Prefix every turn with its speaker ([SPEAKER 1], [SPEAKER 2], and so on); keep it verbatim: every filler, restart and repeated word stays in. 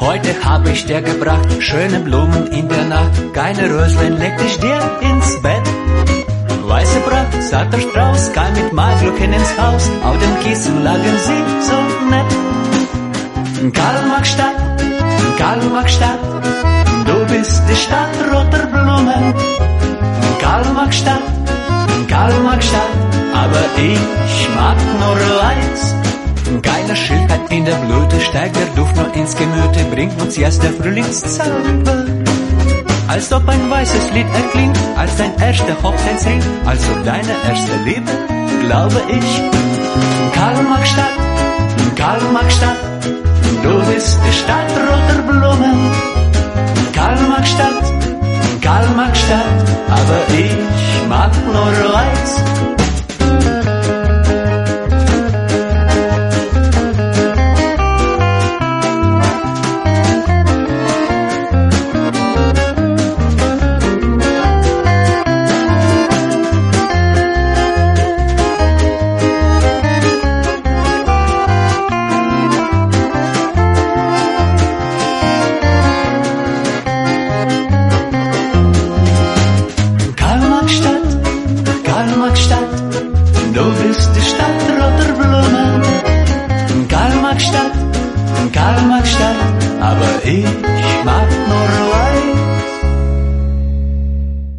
[SPEAKER 1] Heute hab ich dir gebracht schöne Blumen in der Nacht. Keine Röslein leg ich dir ins Bett. Weiße Pracht, sagt der Strauß, kam mit Malglocken ins Haus. Auf dem Kissen lagen sie so nett. Karl-Marx-Stadt, Karl-Marx-Stadt, du bist die Stadt roter Blumen. Karl-Marx-Stadt, Karl-Marx-Stadt, aber ich mag nur weiß. Keine Schildheit in der Blüte, steigt der Duft nur ins Gemüte, bringt uns jetzt der Frühlingszauber. Als ob ein weißes Lied erklingt, als dein erster Hochzeitsring, als ob deine erste Liebe, glaube ich. Karl-Marx-Stadt, Karl-Marx-Stadt, du bist die Stadt roter Blumen. Karl-Marx-Stadt, Karl-Marx-Stadt, aber ich mag nur weiß. Karl-Marx-Stadt, du bist die Stadt roter Blumen. Karl-Marx-Stadt, Karl-Marx-Stadt, aber ich